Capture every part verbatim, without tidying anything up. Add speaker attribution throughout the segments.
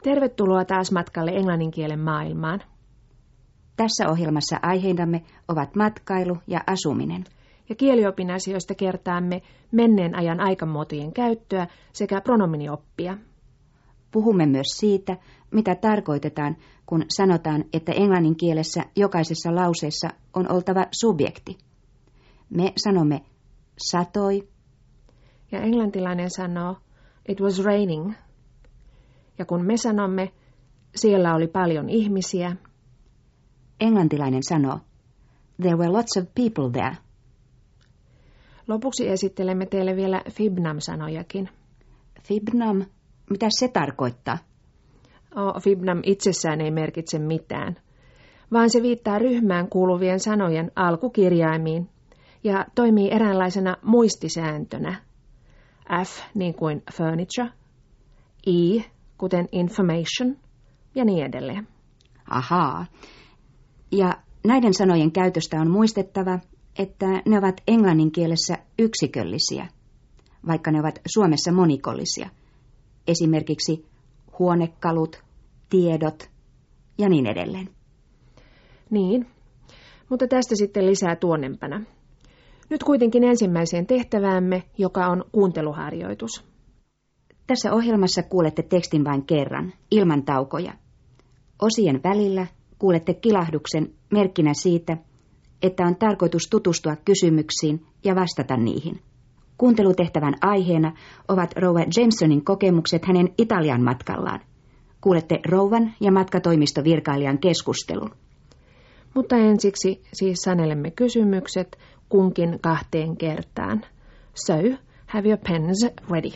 Speaker 1: Tervetuloa taas matkalle englannin kielen maailmaan.
Speaker 2: Tässä ohjelmassa aiheinamme ovat matkailu ja asuminen.
Speaker 1: Ja kieliopin asioista kertaamme menneen ajan aikamuotojen käyttöä sekä pronominioppia.
Speaker 2: Puhumme myös siitä, mitä tarkoitetaan, kun sanotaan, että englannin kielessä jokaisessa lauseessa on oltava subjekti. Me sanomme satoi.
Speaker 1: Ja englantilainen sanoo it was raining. Ja kun me sanomme siellä oli paljon ihmisiä,
Speaker 2: englantilainen sanoo there were lots of people there.
Speaker 1: Lopuksi esittelemme teille vielä Fibnam-sanojakin.
Speaker 2: Fibnam, mitä se tarkoittaa?
Speaker 1: Oh, Fibnam itsessään ei merkitse mitään, vaan se viittaa ryhmään kuuluvien sanojen alkukirjaimiin ja toimii eräänlaisena muistisääntönä. F niin kuin furniture, I kuten information ja niin edelleen.
Speaker 2: Ahaa. Ja näiden sanojen käytöstä on muistettava, että ne ovat englannin kielessä yksiköllisiä, vaikka ne ovat Suomessa monikollisia. Esimerkiksi huonekalut, tiedot ja niin edelleen.
Speaker 1: Niin, mutta tästä sitten lisää tuonnempana. Nyt kuitenkin ensimmäiseen tehtäväämme, joka on kuunteluharjoitus.
Speaker 2: Tässä ohjelmassa kuulette tekstin vain kerran, ilman taukoja. Osien välillä kuulette kilahduksen merkkinä siitä, että on tarkoitus tutustua kysymyksiin ja vastata niihin. Kuuntelutehtävän aiheena ovat rouva Jamesonin kokemukset hänen Italian matkallaan. Kuulette rouvan ja matkatoimistovirkailijan keskustelun.
Speaker 1: Mutta ensiksi siis sanelemme kysymykset kunkin kahteen kertaan. So, have your pens ready.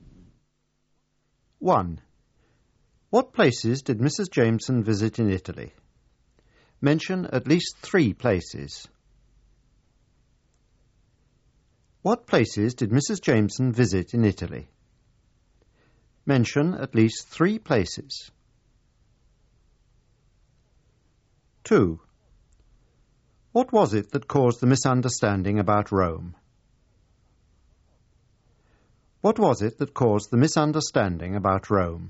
Speaker 3: one. What places did Missus Jameson visit in Italy? Mention at least three places. What places did Missus Jameson visit in Italy? Mention at least three places. two. What was it that caused the misunderstanding about Rome? What was it that caused the misunderstanding about Rome?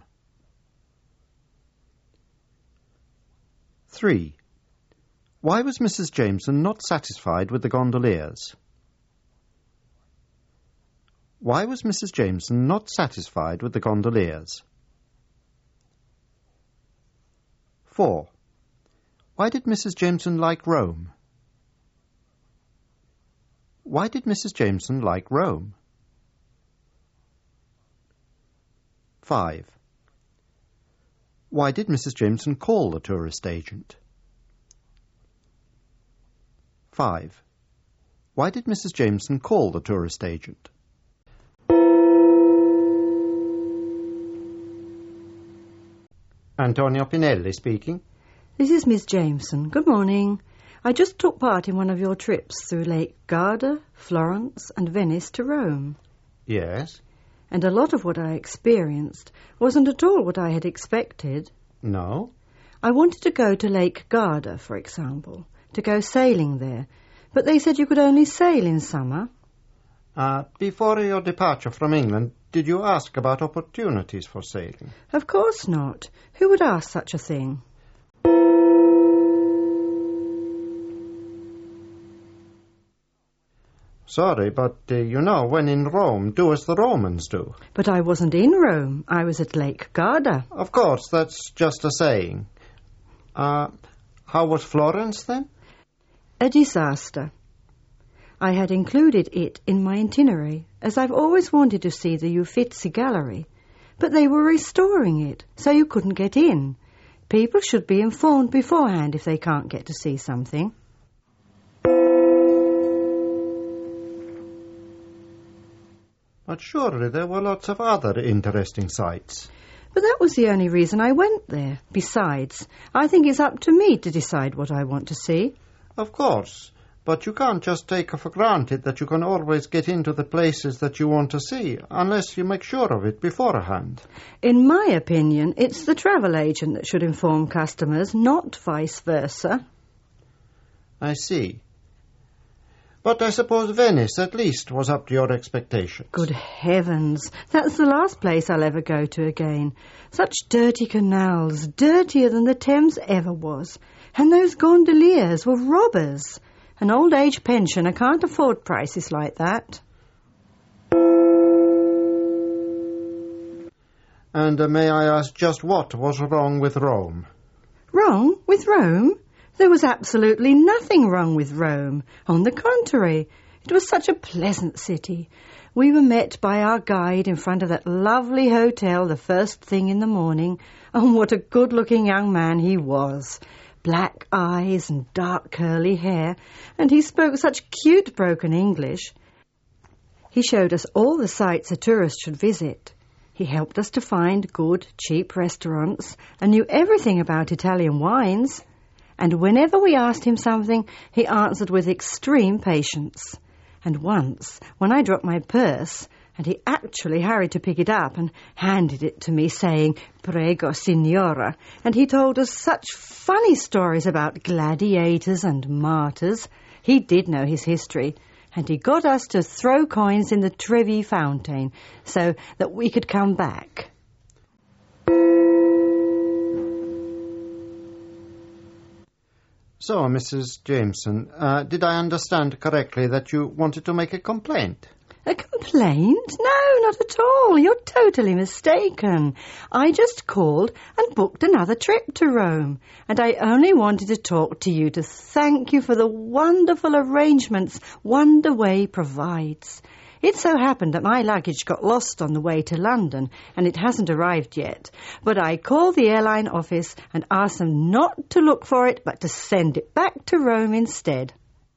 Speaker 3: three. Why was Missus Jameson not satisfied with the gondoliers? Why was Missus Jameson not satisfied with the gondoliers? four. Why did Missus Jameson like Rome? Why did Missus Jameson like Rome? five. Why did Missus Jameson call the tourist agent? five. Why did Missus Jameson call the tourist agent? Antonio Pinelli speaking.
Speaker 4: This is Miss Jameson. Good morning. I just took part in one of your trips through Lake Garda, Florence and Venice to Rome.
Speaker 3: Yes.
Speaker 4: And a lot of what I experienced wasn't at all what I had expected.
Speaker 3: No.
Speaker 4: I wanted to go to Lake Garda, for example, to go sailing there, but they said you could only sail in summer.
Speaker 3: Uh, before your departure from England, did you ask about opportunities for sailing?
Speaker 4: Of course not. Who would ask such a thing?
Speaker 3: Sorry, but uh, you know, when in Rome, do as the Romans do.
Speaker 4: But I wasn't in Rome. I was at Lake Garda.
Speaker 3: Of course, that's just a saying. Uh, how was Florence, then?
Speaker 4: A disaster. I had included it in my itinerary, as I've always wanted to see the Uffizi Gallery. But they were restoring it, so you couldn't get in. People should be informed beforehand if they can't get to see something.
Speaker 3: But surely there were lots of other interesting sights.
Speaker 4: But that was the only reason I went there. Besides, I think it's up to me to decide what I want to see.
Speaker 3: Of course, but you can't just take for granted that you can always get into the places that you want to see, unless you make sure of it beforehand.
Speaker 4: In my opinion, it's the travel agent that should inform customers, not vice versa.
Speaker 3: I see. But I suppose Venice, at least, was up to your expectations.
Speaker 4: Good heavens, that's the last place I'll ever go to again. Such dirty canals, dirtier than the Thames ever was. And those gondoliers were robbers. An old age pensioner can't afford prices like that.
Speaker 3: And uh, may I ask just what was wrong with Rome?
Speaker 4: Wrong with Rome? There was absolutely nothing wrong with Rome. On the contrary, it was such a pleasant city. We were met by our guide in front of that lovely hotel the first thing in the morning. Oh, what a good-looking young man he was. Black eyes and dark curly hair, and he spoke such cute broken English. He showed us all the sights a tourist should visit. He helped us to find good, cheap restaurants and knew everything about Italian wines. And whenever we asked him something, he answered with extreme patience. And once, when I dropped my purse, and he actually hurried to pick it up and handed it to me, saying, "Prego, signora," and he told us such funny stories about gladiators and martyrs. He did know his history, and he got us to throw coins in the Trevi fountain so that we could come back.
Speaker 3: So, Missus Jameson, uh, did I understand correctly that you wanted to make a complaint?
Speaker 4: A complaint? No, not at all. You're totally mistaken. I just called and booked another trip to Rome, and I only wanted to talk to you to thank you for the wonderful arrangements Wonderway provides. It so happened that my luggage got lost on the way to London, and it hasn't arrived yet. But I called the airline office and asked them not to look for it, but to send it back to Rome instead.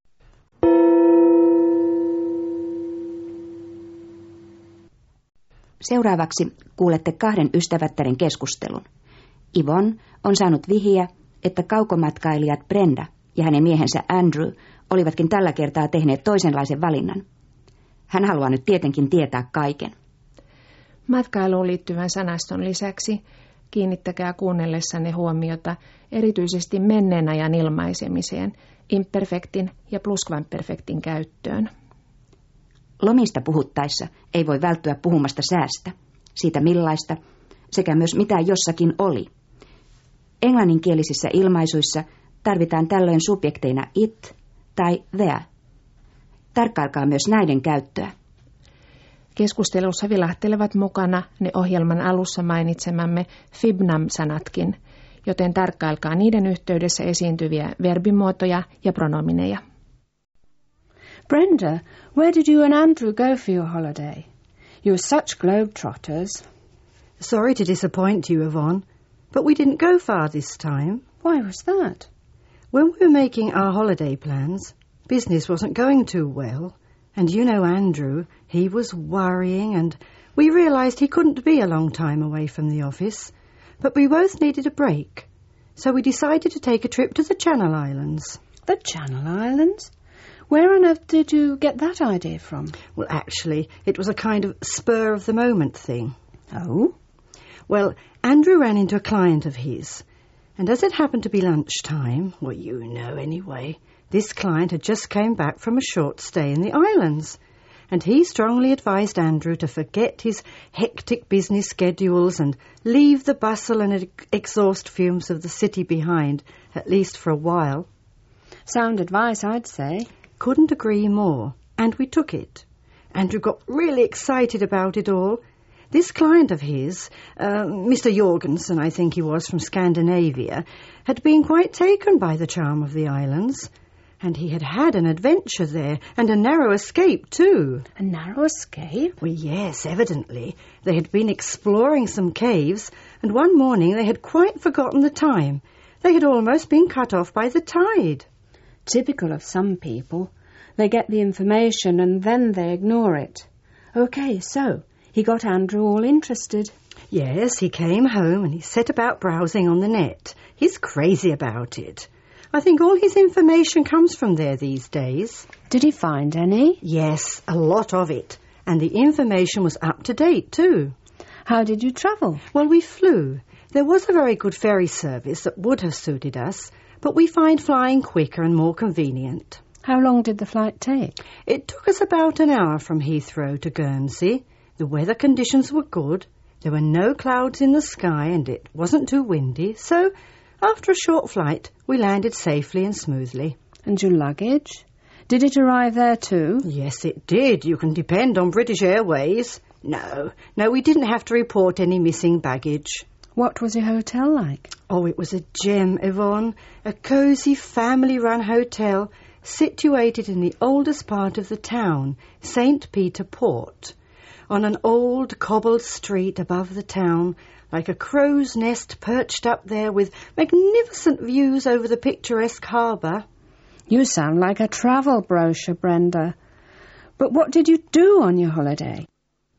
Speaker 2: Seuraavaksi kuulette kahden ystävättären keskustelun. Yvonne on saanut vihiä, että kaukomatkailijat Brenda ja hänen miehensä Andrew olivatkin tällä kertaa tehneet toisenlaisen valinnan. Hän haluaa nyt tietenkin tietää kaiken.
Speaker 1: Matkailuun liittyvän sanaston lisäksi kiinnittäkää kuunnellessanne huomiota erityisesti menneen ajan ilmaisemiseen, imperfektin ja plusquamperfektin käyttöön.
Speaker 2: Lomista puhuttaessa ei voi välttyä puhumasta säästä, siitä millaista, sekä myös mitä jossakin oli. Englanninkielisissä ilmaisuissa tarvitaan tällöin subjekteina it tai there. Tarkkailkaa myös näiden käyttöä.
Speaker 1: Keskustelussa vilahtelevat mukana ne ohjelman alussa mainitsemamme fibnam-sanatkin, joten tarkkailkaa niiden yhteydessä esiintyviä verbimuotoja ja pronomineja.
Speaker 5: Brenda, where did you and Andrew go for your holiday? You were such globetrotters.
Speaker 4: Sorry to disappoint you, Yvonne, but we didn't go far this time.
Speaker 5: Why was that?
Speaker 4: When we were making our holiday plans, business wasn't going too well. And you know Andrew, he was worrying, and we realised he couldn't be a long time away from the office. But we both needed a break, so we decided to take a trip to the Channel Islands.
Speaker 5: The Channel Islands? Where on earth did you get that idea from?
Speaker 4: Well, actually, it was a kind of spur-of-the-moment thing.
Speaker 5: Oh?
Speaker 4: Well, Andrew ran into a client of his, and as it happened to be lunchtime, well, you know anyway, this client had just come back from a short stay in the islands, and he strongly advised Andrew to forget his hectic business schedules and leave the bustle and exhaust fumes of the city behind, at least for a while.
Speaker 5: Sound advice, I'd say.
Speaker 4: Couldn't agree more, and we took it. Andrew got really excited about it all. This client of his, uh, Mister Jorgensen, I think he was, from Scandinavia, had been quite taken by the charm of the islands, and he had had an adventure there, and a narrow escape too.
Speaker 5: A narrow escape?
Speaker 4: Well, yes, evidently. They had been exploring some caves, and one morning they had quite forgotten the time. They had almost been cut off by the tide.
Speaker 5: Typical of some people. They get the information and then they ignore it. OK, so he got Andrew all interested.
Speaker 4: Yes, he came home and he set about browsing on the net. He's crazy about it. I think all his information comes from there these days.
Speaker 5: Did he find any?
Speaker 4: Yes, a lot of it. And the information was up to date too.
Speaker 5: How did you travel?
Speaker 4: Well, we flew. There was a very good ferry service that would have suited us, but we find flying quicker and more convenient.
Speaker 5: How long did the flight take?
Speaker 4: It took us about an hour from Heathrow to Guernsey. The weather conditions were good. There were no clouds in the sky and it wasn't too windy, so after a short flight we landed safely and smoothly.
Speaker 5: And your luggage? Did it arrive there too?
Speaker 4: Yes, it did. You can depend on British Airways. No, no, we didn't have to report any missing baggage.
Speaker 5: What was your hotel like?
Speaker 4: Oh, it was a gem, Yvonne. A cosy, family-run hotel situated in the oldest part of the town, Saint Peter Port, on an old cobbled street above the town, like a crow's nest perched up there with magnificent views over the picturesque harbour.
Speaker 5: You sound like a travel brochure, Brenda. But what did you do on your holiday?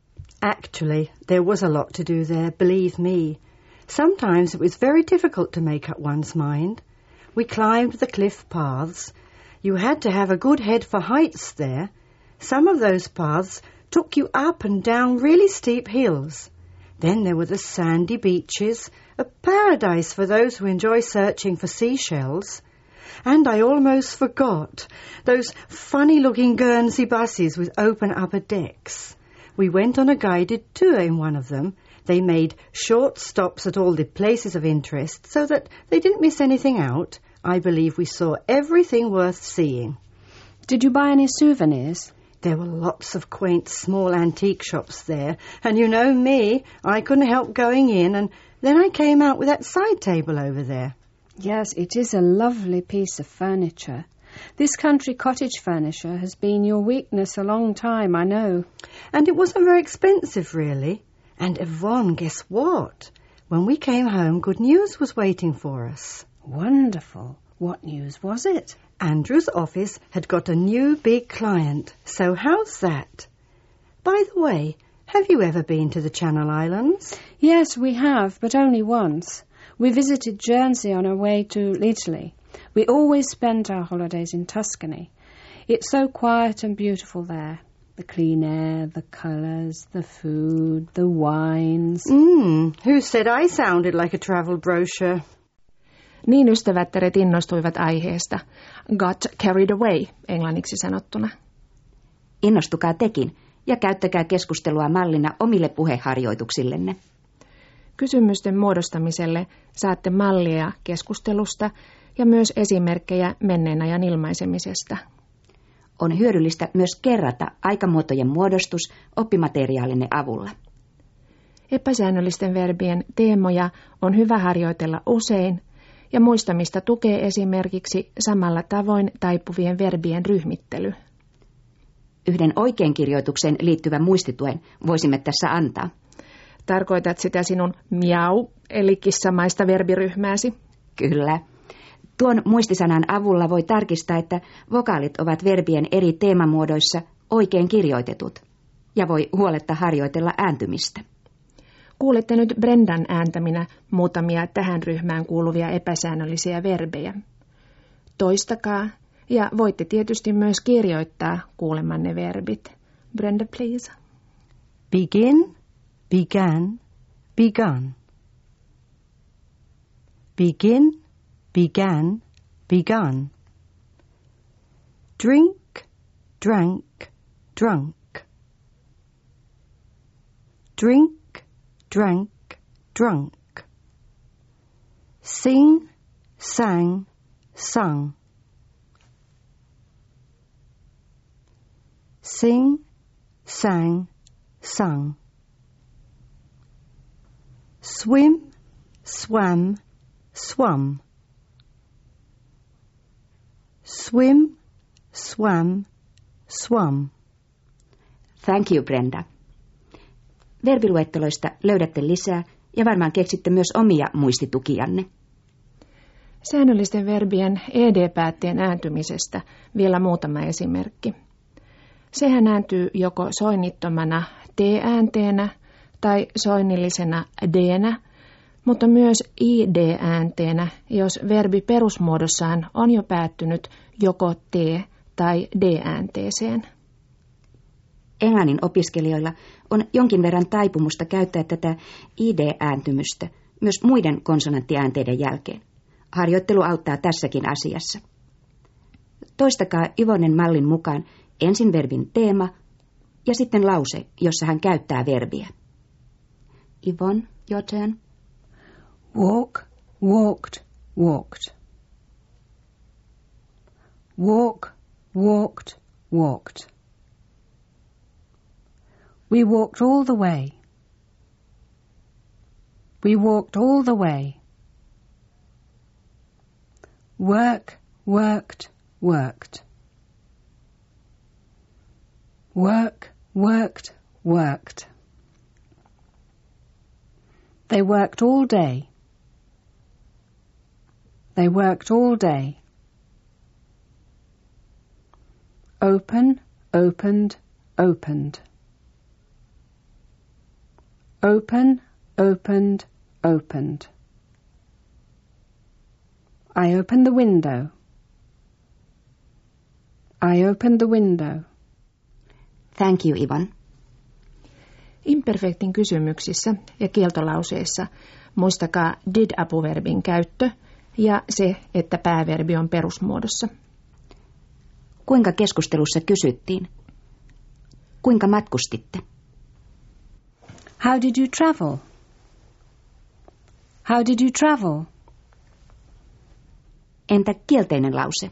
Speaker 4: Actually, there was a lot to do there, believe me. Sometimes it was very difficult to make up one's mind. We climbed the cliff paths. You had to have a good head for heights there. Some of those paths took you up and down really steep hills. Then there were the sandy beaches, a paradise for those who enjoy searching for seashells. And I almost forgot those funny-looking Guernsey buses with open upper decks. We went on a guided tour in one of them. They made short stops at all the places of interest so that they didn't miss anything out. I believe we saw everything worth seeing.
Speaker 5: Did you buy any souvenirs?
Speaker 4: There were lots of quaint small antique shops there, and you know me, I couldn't help going in, and then I came out with that side table over there.
Speaker 5: Yes, it is a lovely piece of furniture. This country cottage furniture has been your weakness a long time, I know.
Speaker 4: And it wasn't very expensive, really. And Yvonne, guess what? When we came home, good news was waiting for us.
Speaker 5: Wonderful. What news was it?
Speaker 4: Andrew's office had got a new big client. So how's that? By the way, have you ever been to the Channel Islands?
Speaker 5: Yes, we have, but only once. We visited Guernsey on our way to Italy. We always spent our holidays in Tuscany. It's so quiet and beautiful there. The clean air, the colours, the food, the wines.
Speaker 4: Mm, who said I sounded like a travel brochure?
Speaker 1: Niin ystävättäret innostuivat aiheesta. Got carried away, englanniksi sanottuna.
Speaker 2: Innostukaa tekin ja käyttäkää keskustelua mallina omille puheharjoituksillenne.
Speaker 1: Kysymysten muodostamiselle saatte mallia keskustelusta ja myös esimerkkejä menneen ajan ilmaisemisesta.
Speaker 2: On hyödyllistä myös kerrata aikamuotojen muodostus oppimateriaalinne avulla.
Speaker 1: Epäsäännöllisten verbien teemoja on hyvä harjoitella usein, ja muistamista tukee esimerkiksi samalla tavoin taipuvien verbien ryhmittely.
Speaker 2: Yhden oikeinkirjoitukseen liittyvän muistituen voisimme tässä antaa.
Speaker 1: Tarkoitat sitä sinun miau, eli kissamaista verbiryhmääsi?
Speaker 2: Kyllä. Tuon muistisanan avulla voi tarkistaa, että vokaalit ovat verbien eri teemamuodoissa oikein kirjoitetut, ja voi huoletta harjoitella ääntymistä.
Speaker 1: Kuulitte nyt Brendan ääntäminä muutamia tähän ryhmään kuuluvia epäsäännöllisiä verbejä. Toistakaa, ja voitte tietysti myös kirjoittaa kuulemanne verbit. Brenda, please.
Speaker 4: Begin, began, begun. Begin, began, begun. Drink, drank, drunk. Drink, drank, drunk. Sing, sang, sung. Sing, sang, sung. Swim, swam, swum. Swim, swam, swum.
Speaker 2: Thank you, Brenda. Verbiluetteloista löydätte lisää ja varmaan keksitte myös omia muistitukijanne.
Speaker 1: Säännöllisten verbien ed-päätteen ääntymisestä vielä muutama esimerkki. Sehän ääntyy joko soinnittomana t-äänteenä tai soinnillisena d-nä, mutta myös id-äänteenä, jos verbi perusmuodossaan on jo päättynyt joko t- tai d-äänteeseen.
Speaker 2: Englannin opiskelijoilla on jonkin verran taipumusta käyttää tätä id-ääntymystä myös muiden konsonanttiäänteiden jälkeen. Harjoittelu auttaa tässäkin asiassa. Toistakaa Yvonen mallin mukaan ensin verbin teema ja sitten lause, jossa hän käyttää verbiä. Yvonne, your turn.
Speaker 5: Walk, walked, walked. Walk, walked, walked. We walked all the way. We walked all the way. Work, worked, worked. Work, worked, worked. They worked all day. They worked all day. Open, opened, opened. Open, opened, opened. I opened the window. I opened the window.
Speaker 2: Thank you, Yvonne.
Speaker 1: Imperfektin kysymyksissä ja kieltolauseissa muistakaa did-apuverbin käyttö ja se, että pääverbi on perusmuodossa.
Speaker 2: Kuinka keskustelussa kysyttiin? Kuinka matkustitte?
Speaker 5: How did you travel? How did you travel?
Speaker 2: Entä kielteinen lause?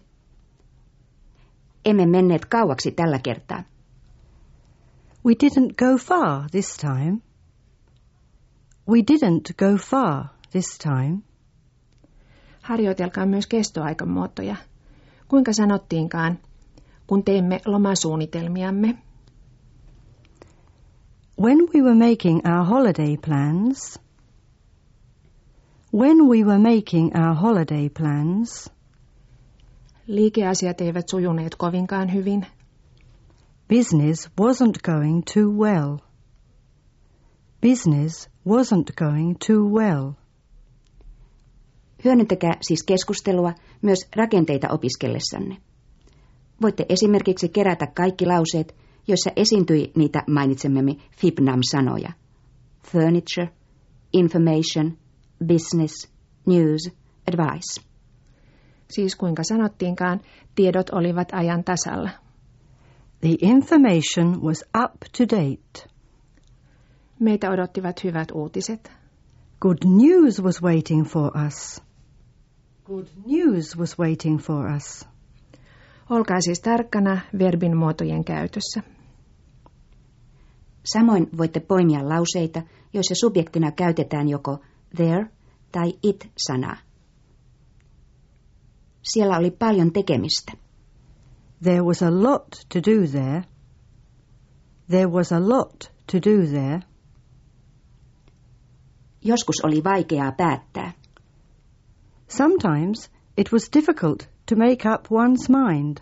Speaker 2: Emme menneet kauaksi tällä kertaa.
Speaker 4: We didn't go far this time. We didn't go far this time.
Speaker 1: Harjoitelkaa myös kestoaikamuotoja. Kuinka sanottiinkaan, kun teimme lomasuunnitelmiamme?
Speaker 4: When we were making our holiday plans. When we were making our holiday plans.
Speaker 1: Liikeasiat eivät sujuneet kovinkaan hyvin.
Speaker 4: Business wasn't going too well. Business wasn't going too well.
Speaker 2: Hyödyntäkää siis keskustelua myös rakenteita opiskellessanne. Voitte esimerkiksi kerätä kaikki lauseet, joissa esiintyi niitä mainitsemmemme Fibnam-sanoja. Furniture, information, business, news, advice.
Speaker 1: Siis kuinka sanottiinkaan, tiedot olivat ajan tasalla.
Speaker 4: The information was up to date.
Speaker 1: Meitä odottivat hyvät uutiset.
Speaker 4: Good news was waiting for us. Good news was waiting for us.
Speaker 1: Olkaa siis tarkkana verbin muotojen käytössä.
Speaker 2: Samoin voitte poimia lauseita, joissa subjektina käytetään joko there tai it-sanaa. Siellä oli paljon tekemistä.
Speaker 4: There was a lot to do there. There was a lot to do there.
Speaker 2: Joskus oli vaikeaa päättää.
Speaker 4: Sometimes it was difficult to make up one's mind.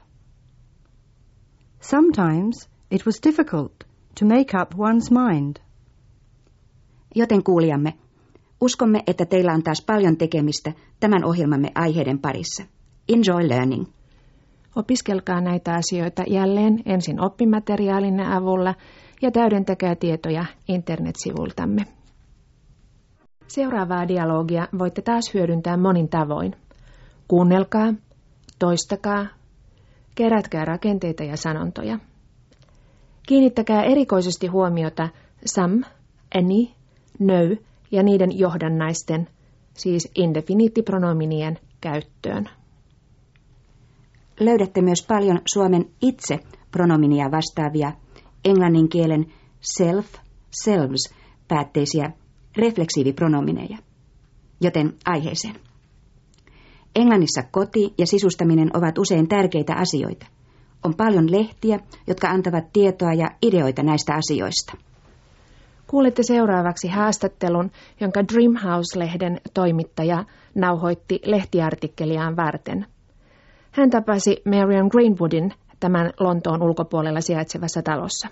Speaker 4: Sometimes it was difficult to make up one's mind.
Speaker 2: Joten kuulijamme, uskomme, että teillä on taas paljon tekemistä tämän ohjelmamme aiheiden parissa. Enjoy learning.
Speaker 1: Opiskelkaa näitä asioita jälleen ensin oppimateriaalinne avulla ja täydentäkää tietoja internetsivultamme. Seuraavaa dialogia voitte taas hyödyntää monin tavoin. Kuunnelkaa, toistakaa, kerätkää rakenteita ja sanontoja. Kiinnittäkää erikoisesti huomiota some, any, no ja niiden johdannaisten, siis indefiniittipronominien, käyttöön.
Speaker 2: Löydätte myös paljon Suomen itse pronominia vastaavia englannin kielen self, selves päätteisiä refleksiivipronomineja. Joten aiheeseen. Englannissa koti ja sisustaminen ovat usein tärkeitä asioita. On paljon lehtiä, jotka antavat tietoa ja ideoita näistä asioista.
Speaker 1: Kuulette seuraavaksi haastattelun, jonka Dreamhouse-lehden toimittaja nauhoitti lehtiartikkeliaan varten. Hän tapasi Marion Greenwoodin tämän Lontoon ulkopuolella sijaitsevassa talossa.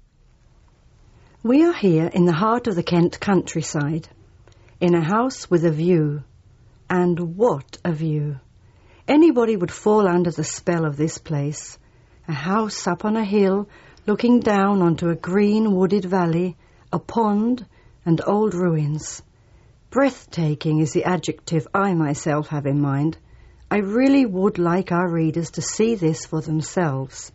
Speaker 4: We are here in the heart of the Kent countryside, in a house with a view. And what a view! Anybody would fall under the spell of this place. A house up on a hill, looking down onto a green wooded valley, a pond and old ruins. Breathtaking is the adjective I myself have in mind. I really would like our readers to see this for themselves.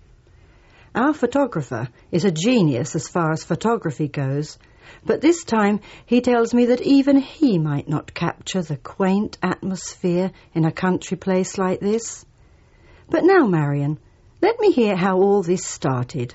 Speaker 4: Our photographer is a genius as far as photography goes, but this time he tells me that even he might not capture the quaint atmosphere in a country place like this. But now, Marion, let me hear how all this started.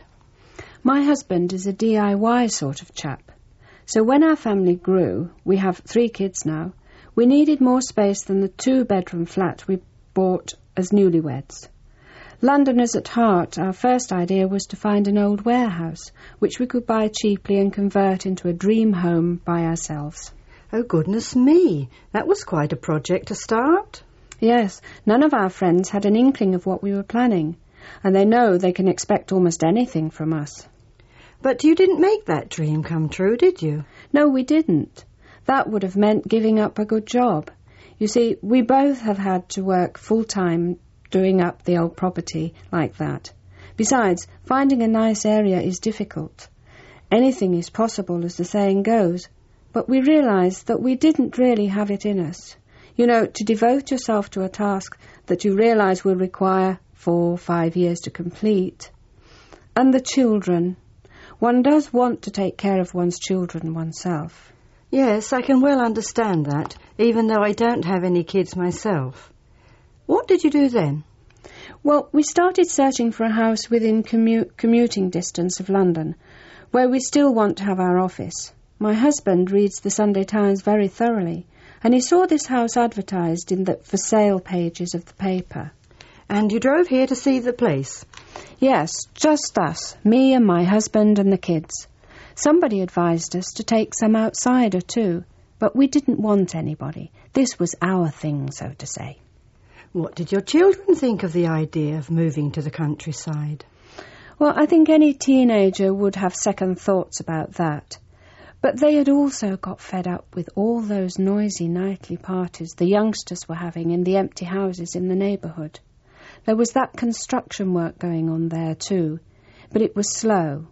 Speaker 5: My husband is a D I Y sort of chap. So when our family grew, we have three kids now, we needed more space than the two-bedroom flat we bought as newlyweds. Londoners at heart, our first idea was to find an old warehouse, which we could buy cheaply and convert into a dream home by ourselves.
Speaker 4: Oh, goodness me, that was quite a project to start.
Speaker 5: Yes, none of our friends had an inkling of what we were planning, and they know they can expect almost anything from us.
Speaker 4: But you didn't make that dream come true, did you?
Speaker 5: No, we didn't. That would have meant giving up a good job. You see, we both have had to work full-time doing up the old property like that. Besides, finding a nice area is difficult. Anything is possible, as the saying goes, but we realised that we didn't really have it in us. You know, to devote yourself to a task that you realise will require four or five years to complete. And the children. One does want to take care of one's children oneself.
Speaker 4: Yes, I can well understand that, even though I don't have any kids myself. What did you do then?
Speaker 5: Well, we started searching for a house within commu- commuting distance of London, where we still want to have our office. My husband reads the Sunday Times very thoroughly, and he saw this house advertised in the for sale pages of the paper.
Speaker 4: And you drove here to see the place?
Speaker 5: Yes, just us, me and my husband and the kids. Somebody advised us to take some outsider too, but we didn't want anybody. This was our thing, so to say.
Speaker 4: What did your children think of the idea of moving to the countryside?
Speaker 5: Well, I think any teenager would have second thoughts about that. But they had also got fed up with all those noisy nightly parties the youngsters were having in the empty houses in the neighbourhood. There was that construction work going on there too, but it was slow.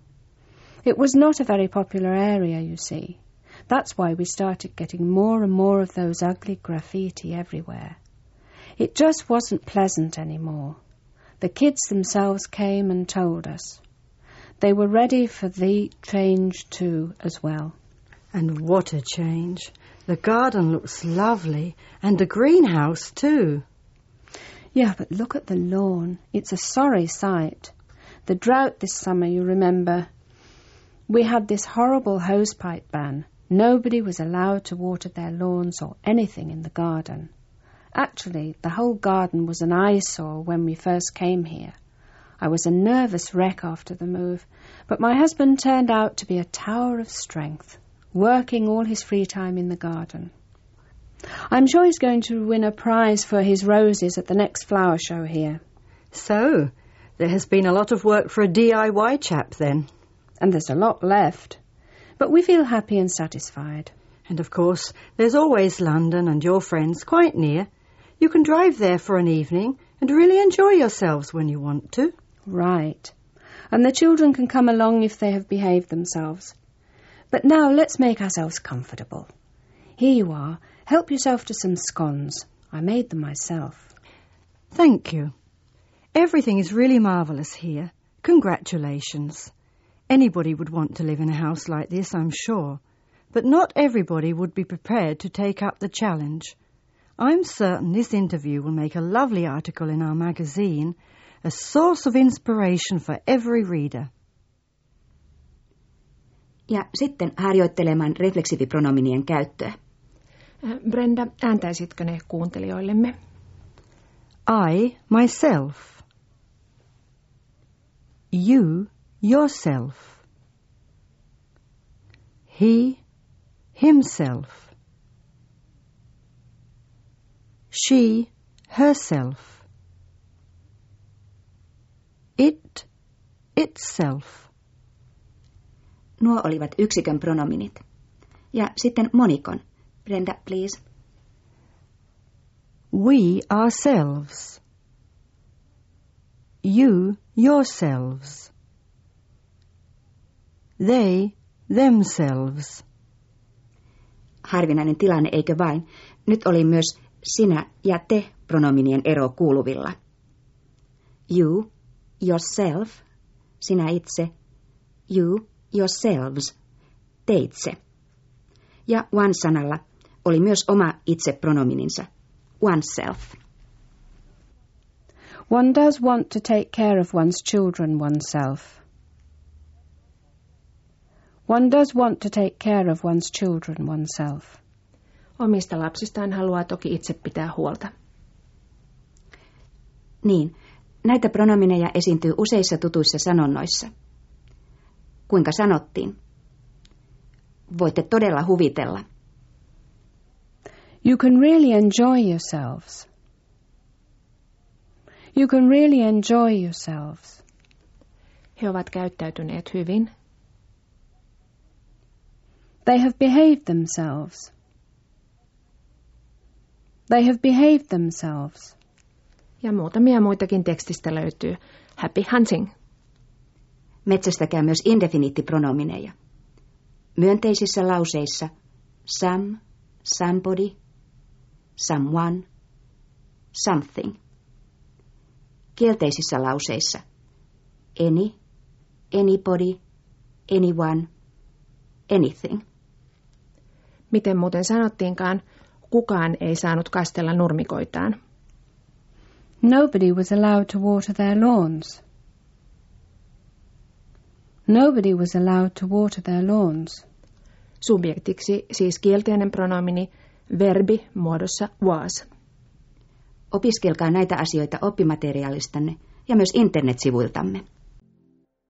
Speaker 5: It was not a very popular area, you see. That's why we started getting more and more of those ugly graffiti everywhere. It just wasn't pleasant anymore. The kids themselves came and told us. They were ready for the change too, as well.
Speaker 4: And what a change. The garden looks lovely, and the greenhouse too.
Speaker 5: Yeah, but look at the lawn. It's a sorry sight. The drought this summer, you remember. We had this horrible hosepipe ban. Nobody was allowed to water their lawns or anything in the garden. Actually, the whole garden was an eyesore when we first came here. I was a nervous wreck after the move, but my husband turned out to be a tower of strength, working all his free time in the garden. I'm sure he's going to win a prize for his roses at the next flower show here.
Speaker 4: So, there has been a lot of work for a D I Y chap then.
Speaker 5: And there's a lot left. But we feel happy and satisfied.
Speaker 4: And of course, there's always London and your friends quite near. You can drive there for an evening and really enjoy yourselves when you want to.
Speaker 5: Right. And the children can come along if they have behaved themselves. But now let's make ourselves comfortable. Here you are. Help yourself to some scones. I made them myself.
Speaker 4: Thank you. Everything is really marvellous here. Congratulations. Anybody would want to live in a house like this, I'm sure. But not everybody would be prepared to take up the challenge. I'm certain this interview will make a lovely article in our magazine, a source of inspiration for every reader.
Speaker 2: Ja sitten harjoittelemaan refleksiivipronominien käyttöä.
Speaker 1: Brenda, ääntäisitkö ne kuuntelijoillemme?
Speaker 4: I, myself. You, yourself. He, himself. She, herself. It, itself.
Speaker 2: Nuo olivat yksikön pronominit. Ja sitten monikon. Brenda, please.
Speaker 4: We, ourselves. You, yourselves. They, themselves.
Speaker 2: Harvinainen tilanne, eikö vain? Nyt oli myös sinä ja te itsepronominien ero kuuluvilla. You, yourself, sinä itse. You, yourselves, teitse. Ja one-sanalla oli myös oma itsepronomininsa, oneself.
Speaker 5: One does want to take care of one's children oneself. One does want to take care of one's children oneself.
Speaker 1: Omista lapsistaan haluaa toki itse pitää huolta.
Speaker 2: Niin, näitä pronomineja esiintyy useissa tutuissa sanonnoissa. Kuinka sanottiin? Voitte todella huvitella.
Speaker 5: You can really enjoy yourselves. You can really enjoy yourselves.
Speaker 1: He ovat käyttäytyneet hyvin.
Speaker 5: They have behaved themselves. They have behaved themselves.
Speaker 1: Ja muutamia muitakin tekstistä löytyy. Happy hunting.
Speaker 2: Metsästäkää myös indefiniittipronomineja. Myönteisissä lauseissa some, somebody, someone, something. Kielteisissä lauseissa any, anybody, anyone, anything.
Speaker 1: Miten muuten sanottiinkaan, kukaan ei saanut kastella nurmikoitaan.
Speaker 5: Nobody was allowed to water their lawns. Nobody was allowed to water their lawns.
Speaker 1: Subjektiksi siis kielteinen pronomini, verbi muodossa was.
Speaker 2: Opiskelkaa näitä asioita oppimateriaalistanne ja myös internetsivuiltamme.